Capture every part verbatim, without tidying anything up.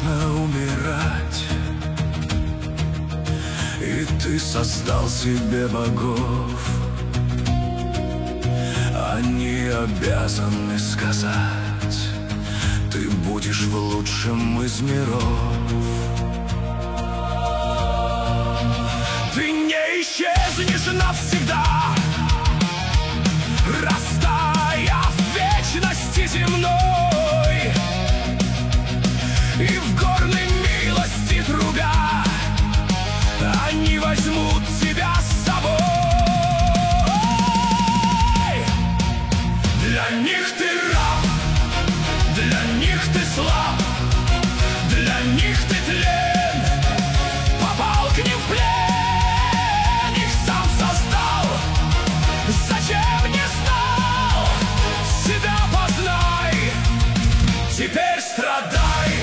страшно умирать, и ты создал себе богов. Они обязаны сказать: ты будешь в лучшем из миров. Ты не исчезнешь навсегда, растая в вечности земной, и в горной милости трубя они возьмут тебя с собой. Для них ты раб, для них ты слаб, для них ты тлен, попал к ним в плен, их сам создал, зачем не знал, себя познай, теперь страдай.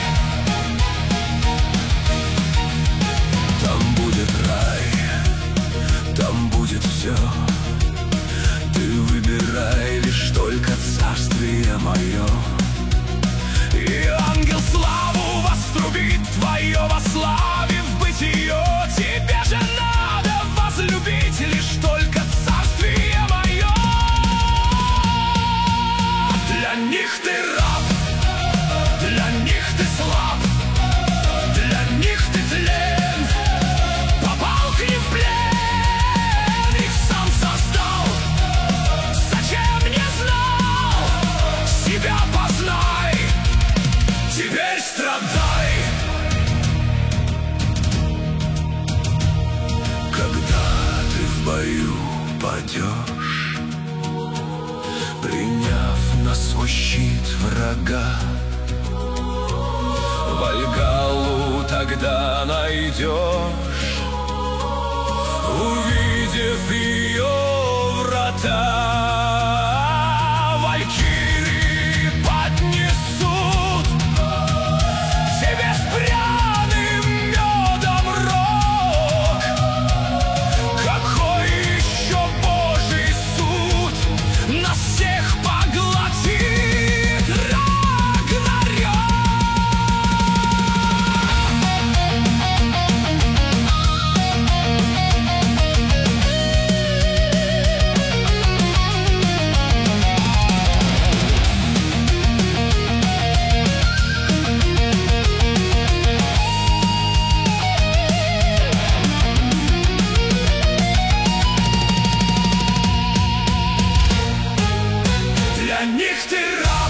Там будет рай, там будет все, ты выбирай лишь только царствие мое. И ангел славу вострубит твое во славе в бытие. Тебе же надо возлюбить лишь только царствие мое. Для них ты раб, для них ты слаб, для них ты тлен, попал к ним в плен, их сам создал, зачем не знал, себя познай, теперь страдай. Когда ты в бою падешь, приняв на свой щит врага, Вальгаллу тогда найдешь, увидев ее врата. Валькирии поднесут тебе с пряным медом рог. Какой еще Божий суд нас всех поглотит Рагнарёк. Для них ты раб,